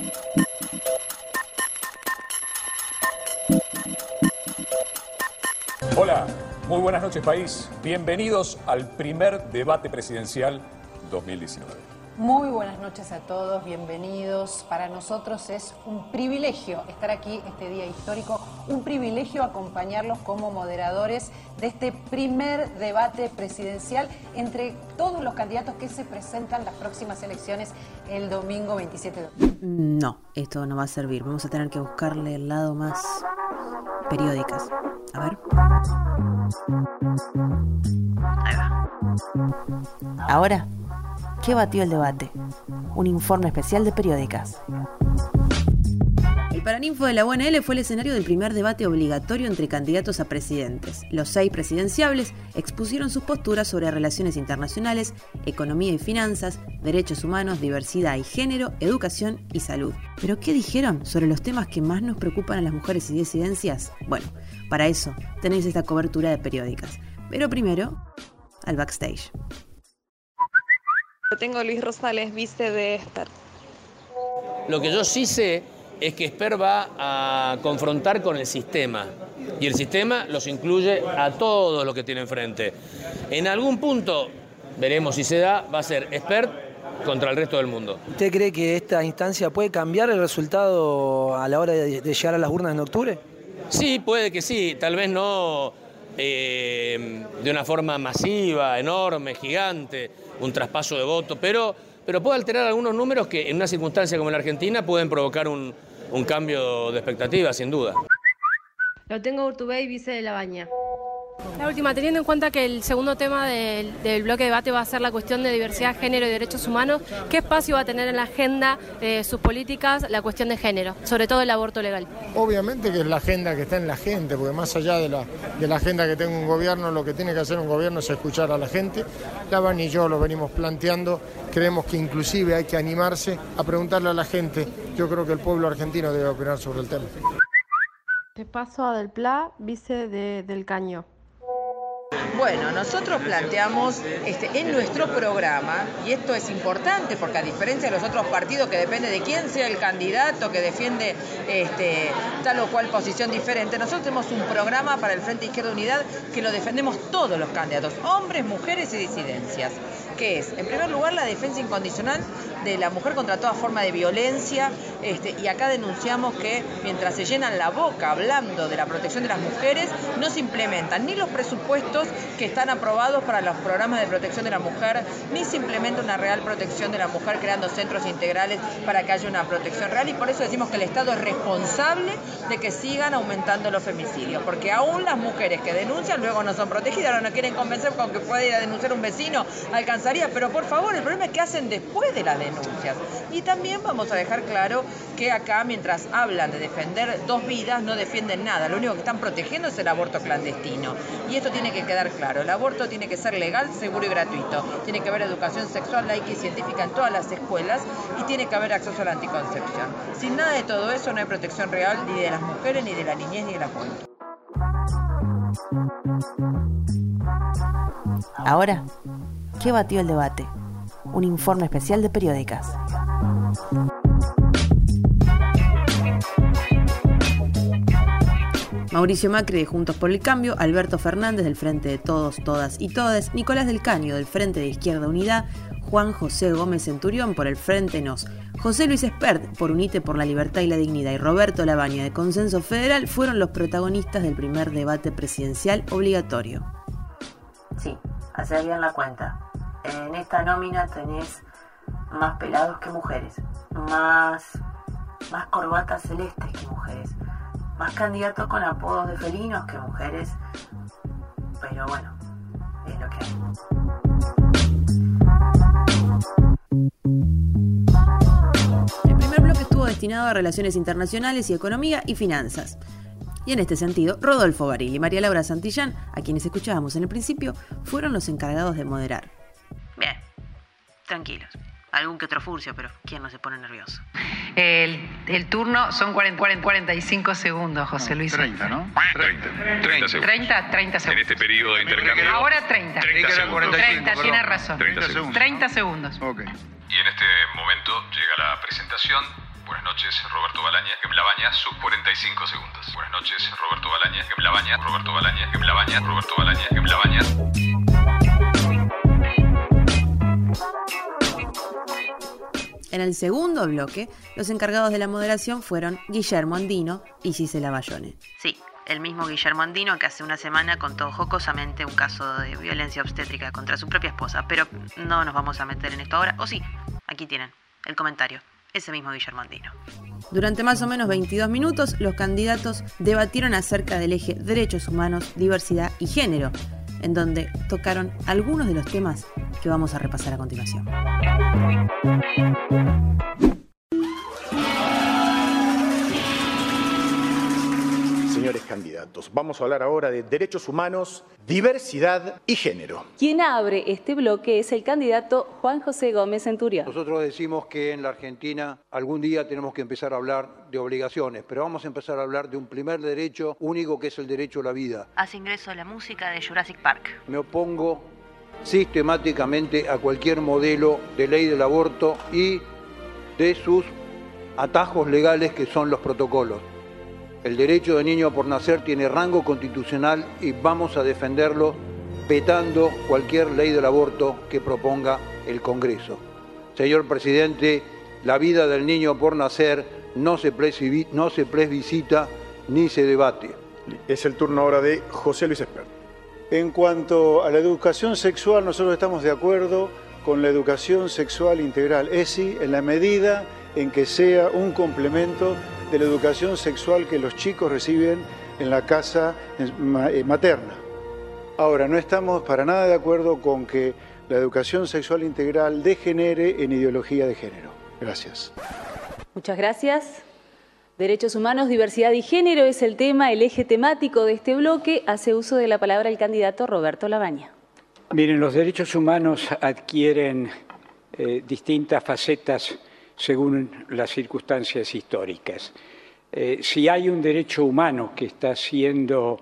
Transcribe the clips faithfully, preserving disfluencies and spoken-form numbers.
Hola, muy buenas noches país. Bienvenidos al primer debate presidencial dos mil diecinueve. Muy buenas noches a todos, bienvenidos. Para nosotros es un privilegio estar aquí este día histórico, un privilegio acompañarlos como moderadores de este primer debate presidencial entre todos los candidatos que se presentan las próximas elecciones el domingo veintisiete de octubre. No, esto no va a servir. Vamos a tener que buscarle el lado más periódicas. A ver. Ahí va. Ahora, ¿qué batió el debate? Un informe especial de Periódicas. El Paraninfo de la U N L fue el escenario del primer debate obligatorio entre candidatos a presidentes. Los seis presidenciables expusieron sus posturas sobre relaciones internacionales, economía y finanzas, derechos humanos, diversidad y género, educación y salud. ¿Pero qué dijeron sobre los temas que más nos preocupan a las mujeres y disidencias? Bueno, para eso tenéis esta cobertura de Periódicas. Pero primero, al backstage. Tengo Luis Rosales, vice de Esper. Lo que yo sí sé es que Esper va a confrontar con el sistema. Y el sistema los incluye a todos los que tiene enfrente. En algún punto, veremos si se da, va a ser Esper contra el resto del mundo. ¿Usted cree que esta instancia puede cambiar el resultado a la hora de, de llegar a las urnas en octubre? Sí, puede que sí. Tal vez no eh, de una forma masiva, enorme, gigante, un traspaso de voto, pero, pero puede alterar algunos números que en una circunstancia como la Argentina pueden provocar un, un cambio de expectativa, sin duda. Lo tengo Urtubey, vice de La Baña. La última, teniendo en cuenta que el segundo tema del, del bloque de debate va a ser la cuestión de diversidad, género y derechos humanos, ¿qué espacio va a tener en la agenda de sus políticas la cuestión de género, sobre todo el aborto legal? Obviamente que es la agenda que está en la gente, porque más allá de la, de la agenda que tenga un gobierno, lo que tiene que hacer un gobierno es escuchar a la gente. Lavan y yo lo venimos planteando, creemos que inclusive hay que animarse a preguntarle a la gente. Yo creo que el pueblo argentino debe opinar sobre el tema. Te paso a Del Pla, vice de, del Caño. Bueno, nosotros planteamos este, en nuestro programa, y esto es importante porque a diferencia de los otros partidos que depende de quién sea el candidato que defiende este, tal o cual posición diferente, nosotros tenemos un programa para el Frente Izquierda Unidad que lo defendemos todos los candidatos, hombres, mujeres y disidencias, que es, en primer lugar, la defensa incondicional de la mujer contra toda forma de violencia, este, y acá denunciamos que mientras se llenan la boca hablando de la protección de las mujeres, no se implementan ni los presupuestos que están aprobados para los programas de protección de la mujer, ni se implementa una real protección de la mujer creando centros integrales para que haya una protección real, y por eso decimos que el Estado es responsable de que sigan aumentando los femicidios, porque aún las mujeres que denuncian luego no son protegidas, ahora no quieren convencer con que puede ir a denunciar un vecino, alcanzaría, pero por favor, el problema es que hacen después de las denuncias. Y también vamos a dejar claro que acá, mientras hablan de defender dos vidas, no defienden nada, lo único que están protegiendo es el aborto clandestino, y esto tiene que quedar claro. El aborto tiene que ser legal, seguro y gratuito. Tiene que haber educación sexual, laica y científica en todas las escuelas, y tiene que haber acceso a la anticoncepción. Sin nada de todo eso no hay protección real ni de las mujeres, ni de la niñez, ni de la juventud. Ahora, ¿qué batió el debate? Un informe especial de Periódicas. Mauricio Macri de Juntos por el Cambio, Alberto Fernández del Frente de Todos, Todas y Todes, Nicolás del Caño del Frente de Izquierda Unidad, Juan José Gómez Centurión por el Frente Nos, José Luis Espert por Unite por la Libertad y la Dignidad y Roberto La Baña de Consenso Federal fueron los protagonistas del primer debate presidencial obligatorio. Sí, hacer bien la cuenta. En esta nómina tenés más pelados que mujeres, más, más corbatas celestes que mujeres, más candidatos con apodos de felinos que mujeres, pero bueno, es lo que hay. El primer bloque estuvo destinado a relaciones internacionales y economía y finanzas. Y en este sentido, Rodolfo Baril y María Laura Santillán, a quienes escuchábamos en el principio, fueron los encargados de moderar. Bien, tranquilos. Algún que otro furcio, pero ¿quién no se pone nervioso? El, el turno son cuarenta, cuarenta, cuarenta y cinco segundos, José Luis. treinta, ¿no? treinta. treinta segundos. treinta, treinta segundos. En este periodo de intercambio. Ahora treinta. treinta segundos. treinta, tiene razón. treinta segundos. treinta segundos. Ok. Y en este momento llega la presentación. Buenas noches, Roberto Balaña, que Labaña, sus cuarenta y cinco segundos. Buenas noches, Roberto Balaña, que Labaña, Roberto Balaña, que Labaña, Roberto Balaña, que Labaña. En el segundo bloque, los encargados de la moderación fueron Guillermo Andino y Gisela Bayone. Sí, el mismo Guillermo Andino que hace una semana contó jocosamente un caso de violencia obstétrica contra su propia esposa, pero no nos vamos a meter en esto ahora. O sí, aquí tienen el comentario, ese mismo Guillermo Andino. Durante más o menos veintidós minutos, los candidatos debatieron acerca del eje derechos humanos, diversidad y género, en donde tocaron algunos de los temas que vamos a repasar a continuación. Señores candidatos, vamos a hablar ahora de derechos humanos, diversidad y género. Quien abre este bloque es el candidato Juan José Gómez Centurión. Nosotros decimos que en la Argentina algún día tenemos que empezar a hablar de obligaciones, pero vamos a empezar a hablar de un primer derecho único que es el derecho a la vida. Hace ingreso a la música de Jurassic Park. Me opongo sistemáticamente a cualquier modelo de ley del aborto y de sus atajos legales que son los protocolos. El derecho del niño por nacer tiene rango constitucional y vamos a defenderlo vetando cualquier ley del aborto que proponga el Congreso. Señor presidente, la vida del niño por nacer no se no se plebiscita ni se debate. Es el turno ahora de José Luis Espert. En cuanto a la educación sexual, nosotros estamos de acuerdo con la educación sexual integral, E S I, en la medida en que sea un complemento de la educación sexual que los chicos reciben en la casa materna. Ahora, no estamos para nada de acuerdo con que la educación sexual integral degenere en ideología de género. Gracias. Muchas gracias. Derechos humanos, diversidad y género es el tema, el eje temático de este bloque. Hace uso de la palabra el candidato Roberto Labaña. Miren, los derechos humanos adquieren eh, distintas facetas según las circunstancias históricas. Eh, si hay un derecho humano que está siendo...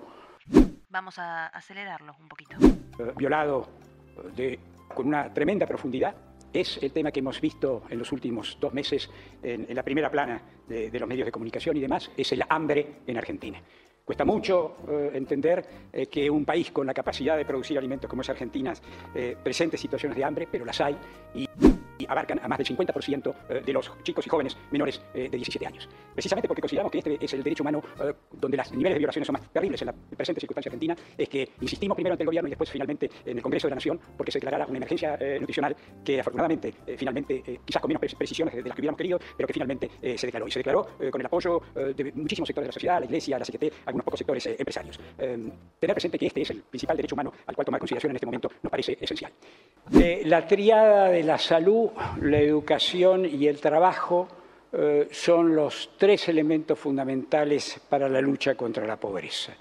Vamos a acelerarlo un poquito. Eh, violado de, con una tremenda profundidad, es el tema que hemos visto en los últimos dos meses en, en la primera plana de, de los medios de comunicación y demás, es el hambre en Argentina. Cuesta mucho eh, entender eh, que un país con la capacidad de producir alimentos como es Argentina eh, presente situaciones de hambre, pero las hay y, y abarcan a más del cincuenta por ciento de los chicos y jóvenes menores eh, de diecisiete años. Precisamente porque consideramos que este es el derecho humano eh, donde los niveles de violaciones son más terribles en la presente circunstancia argentina, es que insistimos primero ante el gobierno y después finalmente en el Congreso de la Nación porque se declarara una emergencia eh, nutricional que afortunadamente, eh, finalmente, eh, quizás con menos precisiones de las que hubiéramos querido, pero que finalmente eh, se declaró. Y se declaró eh, con el apoyo eh, de muchísimos sectores de la sociedad, la Iglesia, la C G T, algunos pocos sectores eh, empresarios. Eh, tener presente que este es el principal derecho humano al cual tomar consideración en este momento nos parece esencial. Eh, la tríada de la salud, la educación y el trabajo eh, son los tres elementos fundamentales para la lucha contra la pobreza.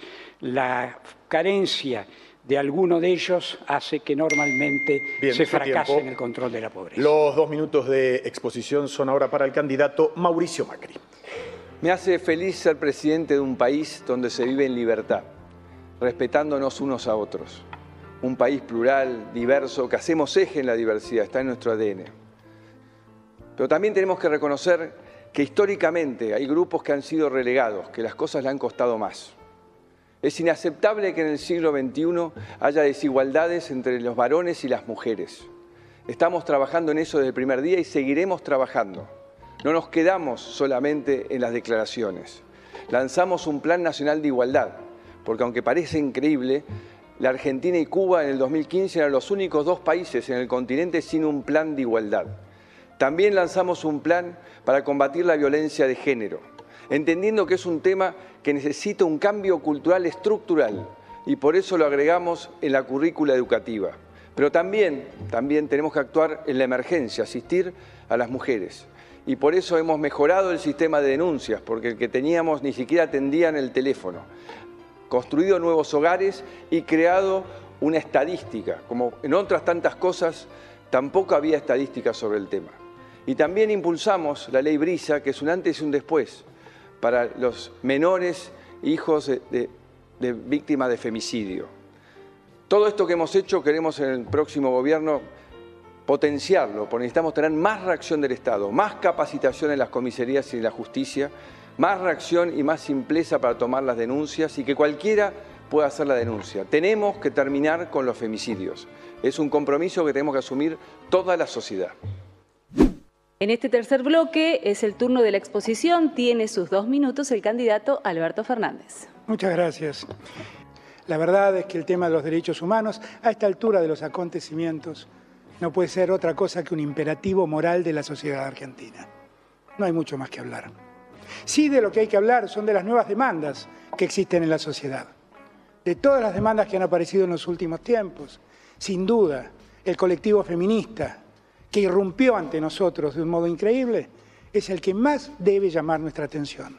La carencia de alguno de ellos hace que normalmente Bien, se fracase tiempo. en el control de la pobreza. Los dos minutos de exposición son ahora para el candidato Mauricio Macri. Me hace feliz ser presidente de un país donde se vive en libertad, respetándonos unos a otros. Un país plural, diverso, que hacemos eje en la diversidad, está en nuestro A D N. Pero también tenemos que reconocer que históricamente hay grupos que han sido relegados, que las cosas le han costado más. Es inaceptable que en el siglo veintiuno haya desigualdades entre los varones y las mujeres. Estamos trabajando en eso desde el primer día y seguiremos trabajando. No nos quedamos solamente en las declaraciones. Lanzamos un Plan Nacional de Igualdad, porque aunque parece increíble, la Argentina y Cuba en el dos mil quince eran los únicos dos países en el continente sin un plan de igualdad. También lanzamos un plan para combatir la violencia de género, entendiendo que es un tema que necesita un cambio cultural estructural y por eso lo agregamos en la currícula educativa. Pero también, también tenemos que actuar en la emergencia, asistir a las mujeres. Y por eso hemos mejorado el sistema de denuncias, porque el que teníamos ni siquiera atendían el teléfono. Construido nuevos hogares y creado una estadística. Como en otras tantas cosas, tampoco había estadísticas sobre el tema. Y también impulsamos la ley Brisa, que es un antes y un después, para los menores hijos de, de, de víctimas de femicidio. Todo esto que hemos hecho queremos en el próximo gobierno potenciarlo, porque necesitamos tener más reacción del Estado, más capacitación en las comisarías y en la justicia, más reacción y más simpleza para tomar las denuncias y que cualquiera pueda hacer la denuncia. Tenemos que terminar con los femicidios. Es un compromiso que tenemos que asumir toda la sociedad. En este tercer bloque es el turno de la exposición. Tiene sus dos minutos el candidato Alberto Fernández. Muchas gracias. La verdad es que el tema de los derechos humanos, a esta altura de los acontecimientos, no puede ser otra cosa que un imperativo moral de la sociedad argentina. No hay mucho más que hablar. Sí, de lo que hay que hablar son de las nuevas demandas que existen en la sociedad. De todas las demandas que han aparecido en los últimos tiempos, sin duda, el colectivo feminista, que irrumpió ante nosotros de un modo increíble, es el que más debe llamar nuestra atención.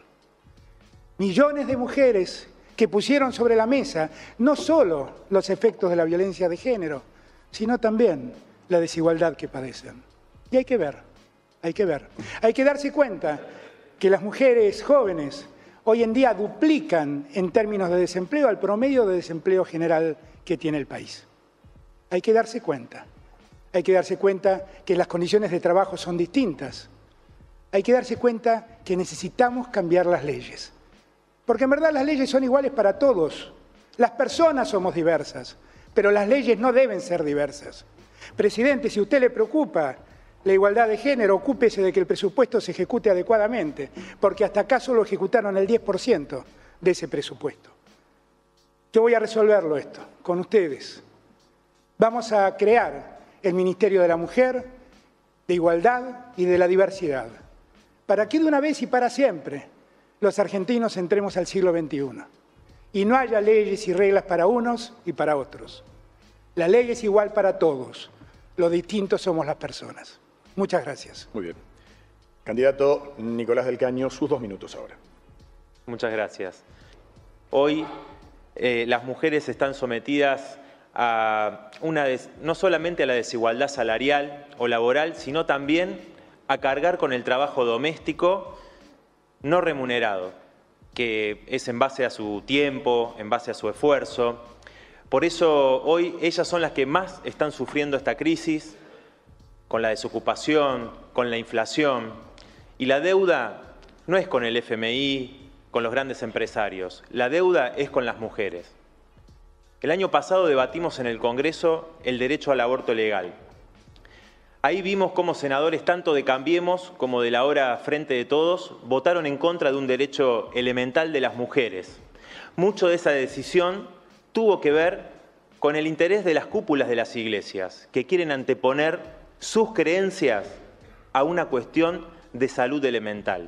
Millones de mujeres que pusieron sobre la mesa no solo los efectos de la violencia de género, sino también la desigualdad que padecen. Y hay que ver, hay que ver. Hay que darse cuenta que las mujeres jóvenes hoy en día duplican en términos de desempleo al promedio de desempleo general que tiene el país. Hay que darse cuenta. Hay que darse cuenta que las condiciones de trabajo son distintas. Hay que darse cuenta que necesitamos cambiar las leyes. Porque en verdad las leyes son iguales para todos. Las personas somos diversas, pero las leyes no deben ser diversas. Presidente, si a usted le preocupa la igualdad de género, ocúpese de que el presupuesto se ejecute adecuadamente, porque hasta acá solo ejecutaron el diez por ciento de ese presupuesto. Yo voy a resolverlo esto con ustedes. Vamos a crear el Ministerio de la Mujer, de Igualdad y de la Diversidad, para que de una vez y para siempre los argentinos entremos al siglo veintiuno y no haya leyes y reglas para unos y para otros. La ley es igual para todos, lo distintos somos las personas. Muchas gracias. Muy bien. Candidato Nicolás del Caño, sus dos minutos ahora. Muchas gracias. Hoy eh, las mujeres están sometidas a una des, no solamente a la desigualdad salarial o laboral, sino también a cargar con el trabajo doméstico no remunerado, que es en base a su tiempo, en base a su esfuerzo. Por eso hoy ellas son las que más están sufriendo esta crisis, con la desocupación, con la inflación. Y la deuda no es con el F M I, con los grandes empresarios, la deuda es con las mujeres. El año pasado debatimos en el Congreso el derecho al aborto legal. Ahí vimos cómo senadores tanto de Cambiemos como de la ahora Frente de Todos votaron en contra de un derecho elemental de las mujeres. Mucho de esa decisión tuvo que ver con el interés de las cúpulas de las iglesias, que quieren anteponer sus creencias a una cuestión de salud elemental.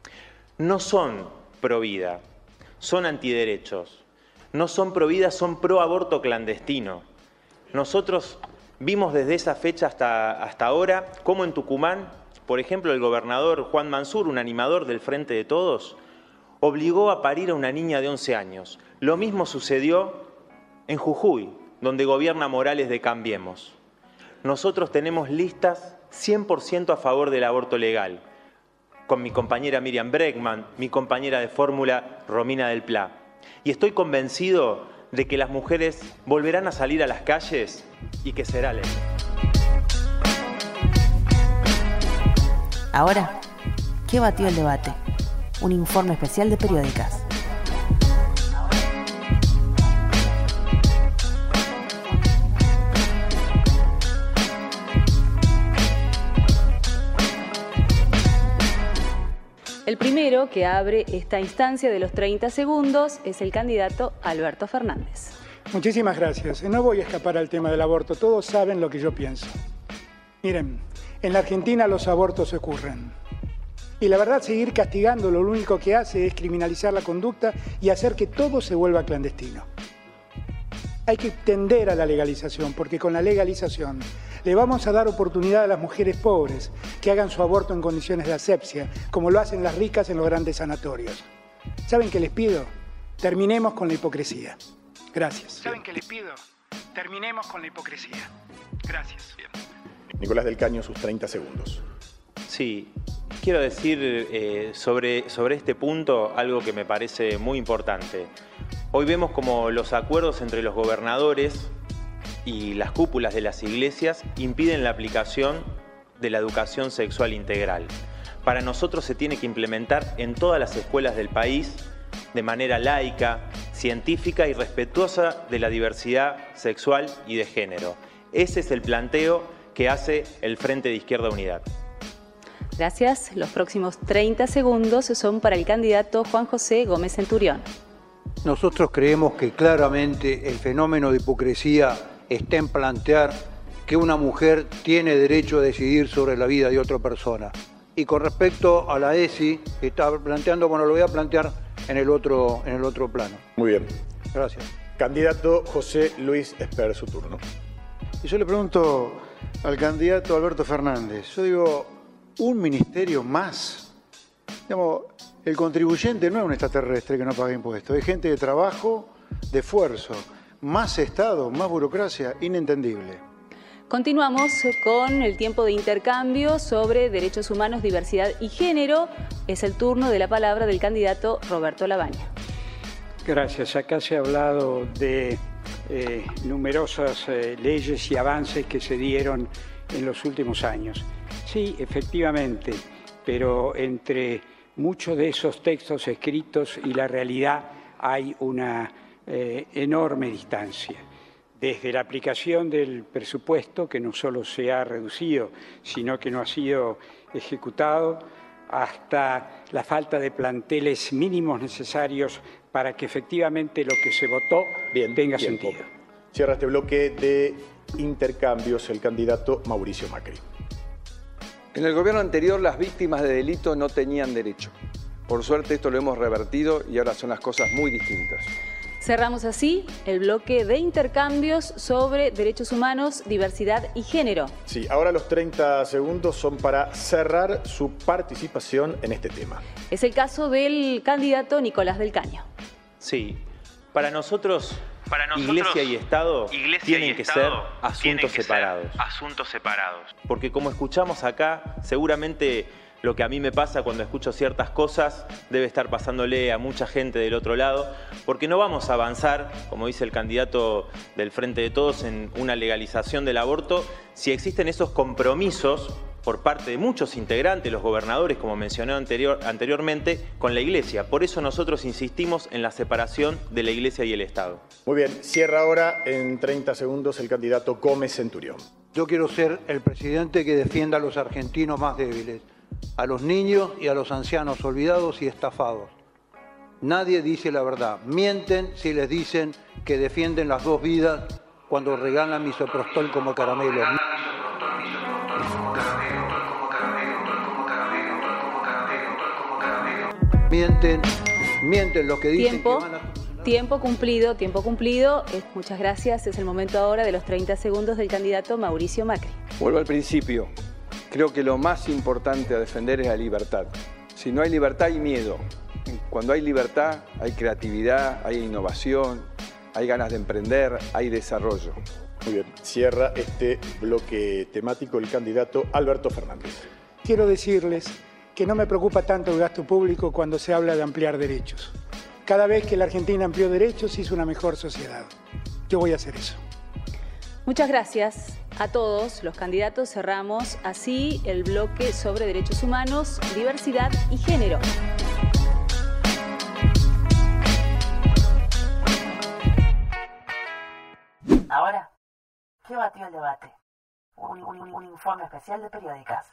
No son pro vida, son antiderechos. No son pro vida, son pro aborto clandestino. Nosotros vimos desde esa fecha hasta, hasta ahora cómo en Tucumán, por ejemplo, el gobernador Juan Mansur, un animador del Frente de Todos, obligó a parir a una niña de once años. Lo mismo sucedió en Jujuy, donde gobierna Morales de Cambiemos. Nosotros tenemos listas cien por ciento a favor del aborto legal, con mi compañera Miriam Bregman, mi compañera de fórmula Romina del Pla. Y estoy convencido de que las mujeres volverán a salir a las calles y que será ley. Ahora, ¿qué batió el debate? Un informe especial de Periódicas. El primero que abre esta instancia de los treinta segundos es el candidato Alberto Fernández. Muchísimas gracias. No voy a escapar al tema del aborto. Todos saben lo que yo pienso. Miren, en la Argentina los abortos ocurren. Y la verdad, seguir castigándolo lo único que hace es criminalizar la conducta y hacer que todo se vuelva clandestino. Hay que tender a la legalización, porque con la legalización le vamos a dar oportunidad a las mujeres pobres que hagan su aborto en condiciones de asepsia, como lo hacen las ricas en los grandes sanatorios. ¿Saben qué les pido? Terminemos con la hipocresía. Gracias. ¿Saben qué les pido? Terminemos con la hipocresía. Gracias. Bien. Nicolás del Caño, sus treinta segundos. Sí, quiero decir eh, sobre, sobre este punto algo que me parece muy importante. Hoy vemos como los acuerdos entre los gobernadores y las cúpulas de las iglesias impiden la aplicación de la educación sexual integral. Para nosotros se tiene que implementar en todas las escuelas del país de manera laica, científica y respetuosa de la diversidad sexual y de género. Ese es el planteo que hace el Frente de Izquierda Unidad. Gracias. Los próximos treinta segundos son para el candidato Juan José Gómez Centurión. Nosotros creemos que claramente el fenómeno de hipocresía está en plantear que una mujer tiene derecho a decidir sobre la vida de otra persona. Y con respecto a la ESI, está planteando, bueno, lo voy a plantear en el otro, en el otro plano. Muy bien. Gracias. Candidato José Luis Esper, su turno. Y yo le pregunto al candidato Alberto Fernández, yo digo, ¿un ministerio más? Digamos, el contribuyente no es un extraterrestre que no paga impuestos, es gente de trabajo, de esfuerzo. Más Estado, más burocracia, inentendible. Continuamos con el tiempo de intercambio sobre derechos humanos, diversidad y género. Es el turno de la palabra del candidato Roberto Labaña. Gracias. Acá se ha hablado de eh, numerosas eh, leyes y avances que se dieron en los últimos años. Sí, efectivamente, pero entre muchos de esos textos escritos y la realidad hay una eh, enorme distancia. Desde la aplicación del presupuesto, que no solo se ha reducido, sino que no ha sido ejecutado, hasta la falta de planteles mínimos necesarios para que efectivamente lo que se votó bien, tenga bien, sentido. Poco. Cierra este bloque de intercambios el candidato Mauricio Macri. En el gobierno anterior las víctimas de delito no tenían derecho. Por suerte esto lo hemos revertido y ahora son las cosas muy distintas. Cerramos así el bloque de intercambios sobre derechos humanos, diversidad y género. Sí, ahora los treinta segundos son para cerrar su participación en este tema. Es el caso del candidato Nicolás del Caño. Sí, para nosotros, para nosotros Iglesia y Estado Iglesia tienen y que Estado ser asuntos tienen que separados. Ser asuntos separados. Porque como escuchamos acá, seguramente lo que a mí me pasa cuando escucho ciertas cosas debe estar pasándole a mucha gente del otro lado, porque no vamos a avanzar, como dice el candidato del Frente de Todos, en una legalización del aborto si existen esos compromisos por parte de muchos integrantes, los gobernadores, como mencioné anterior, anteriormente, con la Iglesia. Por eso nosotros insistimos en la separación de la Iglesia y el Estado. Muy bien, cierra ahora en treinta segundos el candidato Gómez Centurión. Yo quiero ser el presidente que defienda a los argentinos más débiles, a los niños y a los ancianos olvidados y estafados. Nadie dice la verdad. Mienten si les dicen que defienden las dos vidas cuando regalan misoprostol como caramelo. Mienten, mienten los que dicen Tiempo. que van a... Tiempo cumplido, tiempo cumplido. Es, muchas gracias. Es el momento ahora de los treinta segundos del candidato Mauricio Macri. Vuelvo al principio. Creo que lo más importante a defender es la libertad. Si no hay libertad, hay miedo. Cuando hay libertad, hay creatividad, hay innovación, hay ganas de emprender, hay desarrollo. Muy bien, cierra este bloque temático el candidato Alberto Fernández. Quiero decirles que no me preocupa tanto el gasto público cuando se habla de ampliar derechos. Cada vez que la Argentina amplió derechos, hizo una mejor sociedad. Yo voy a hacer eso. Muchas gracias a todos los candidatos. Cerramos así el bloque sobre derechos humanos, diversidad y género. Ahora, ¿qué batió el debate? Un, un, un informe especial de Periódicas.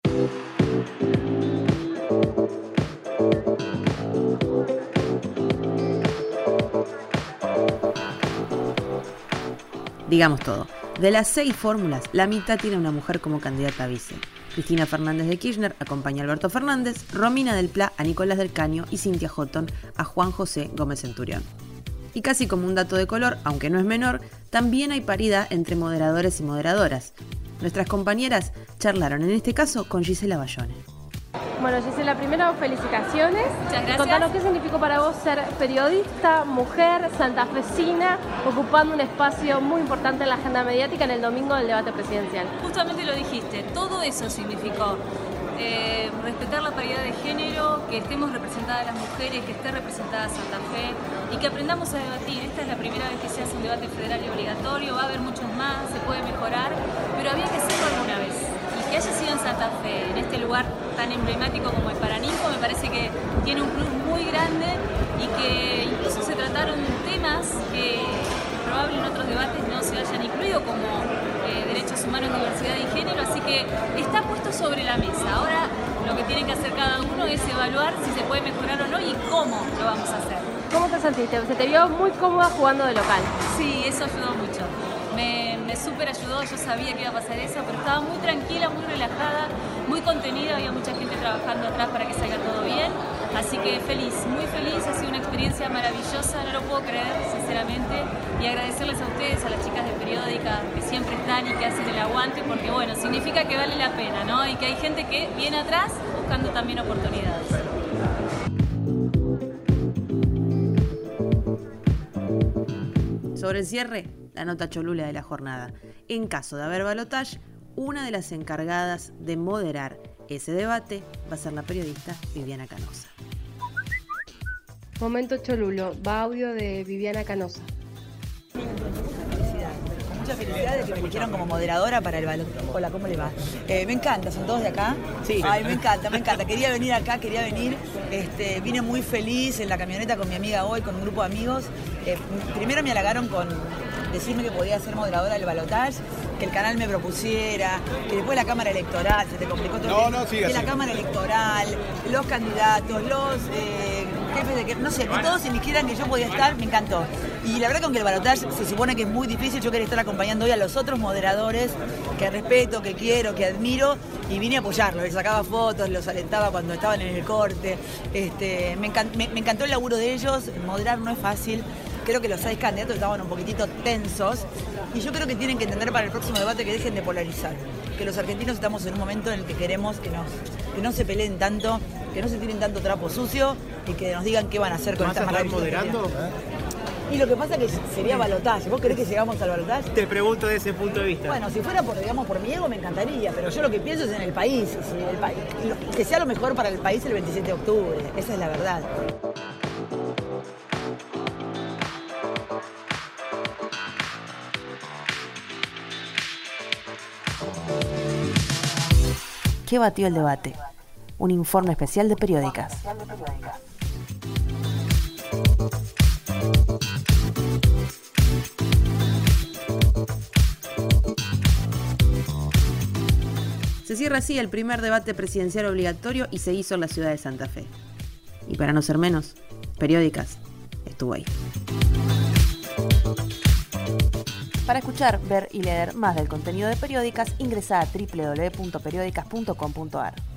Digamos todo. De las seis fórmulas, la mitad tiene una mujer como candidata a vice. Cristina Fernández de Kirchner acompaña a Alberto Fernández, Romina del Pla a Nicolás del Caño y Cynthia Houghton a Juan José Gómez Centurión. Y casi como un dato de color, aunque no es menor, también hay paridad entre moderadores y moderadoras. Nuestras compañeras charlaron en este caso con Gisela Bayone. Bueno, Gisela, primero felicitaciones. Muchas gracias. Contanos qué significó para vos ser periodista, mujer, santafesina, ocupando un espacio muy importante en la agenda mediática en el domingo del debate presidencial. Justamente lo dijiste, todo eso significó. eh, respetar la paridad de género, que estemos representadas las mujeres, que esté representada Santa Fe y que aprendamos a debatir. Esta es la primera vez que se hace un debate federal y obligatorio, va a haber muchos más, se puede mejorar, pero había que hacerlo alguna vez. Y que haya sido en Santa Fe, en este lugar tan emblemático como el Paraninfo, me parece que tiene un plus muy grande y que incluso se trataron temas que probablemente en otros debates no se hayan incluido, como eh, derechos humanos, diversidad y género, así que está puesto sobre la mesa. Ahora lo que tiene que hacer cada uno es evaluar si se puede mejorar o no y cómo lo vamos a hacer. ¿Cómo te sentiste? Se te vio muy cómoda jugando de local. Sí, eso ayudó mucho. Me, me súper ayudó, yo sabía que iba a pasar eso, pero estaba muy tranquila, muy relajada, muy contenida, había mucha gente trabajando atrás para que salga todo bien, así que feliz, muy feliz, ha sido una experiencia maravillosa, no lo puedo creer, sinceramente, y agradecerles a ustedes, a las chicas de Periódica, que siempre están y que hacen el aguante, porque bueno, significa que vale la pena, ¿no? Y que hay gente que viene atrás buscando también oportunidades. Sobre el cierre, la nota cholula de la jornada. En caso de haber balotaje, una de las encargadas de moderar ese debate va a ser la periodista Viviana Canosa. Momento cholulo, va audio de Viviana Canosa. Con mucha felicidad de que me eligieron como moderadora para el balotaje. Hola, ¿cómo le va? Eh, me encanta, ¿son todos de acá? Sí. Ay, me encanta, me encanta. Quería venir acá, quería venir. Este, vine muy feliz en la camioneta con mi amiga hoy, con un grupo de amigos. Eh, primero me halagaron con decirme que podía ser moderadora del balotaje, que el canal me propusiera, que después la Cámara Electoral, se te complicó todo. No, no, siga, que la Cámara Electoral, los candidatos, los eh, jefes de que, no sé, que todos eligieran que yo podía estar, me encantó. Y la verdad que aunque el balotaje se supone que es muy difícil, yo quería estar acompañando hoy a los otros moderadores que respeto, que quiero, que admiro, y vine a apoyarlos, les sacaba fotos, los alentaba cuando estaban en el corte. Este, me, encant, me, me encantó el laburo de ellos, moderar no es fácil. Creo que los seis candidatos estaban un poquitito tensos y yo creo que tienen que entender para el próximo debate que dejen de polarizar, que los argentinos estamos en un momento en el que queremos que, nos, que no se peleen tanto, que no se tiren tanto trapo sucio y que nos digan qué van a hacer con esta maravilla. moderando? Y lo que pasa es que sería balotaje. ¿Vos querés que llegamos al balotaje? Te pregunto desde ese punto de vista. Bueno, si fuera por, digamos, por mi ego me encantaría, pero yo lo que pienso es en el país, si el país que sea lo mejor para el país el veintisiete de octubre, esa es la verdad. ¿Qué batió el debate? Un informe especial de Periódicas. Se cierra así el primer debate presidencial obligatorio y se hizo en la ciudad de Santa Fe. Y para no ser menos, Periódicas estuvo ahí. Para escuchar, ver y leer más del contenido de Periódicas, ingresa a doble u doble u doble u punto periódicas punto com punto a r.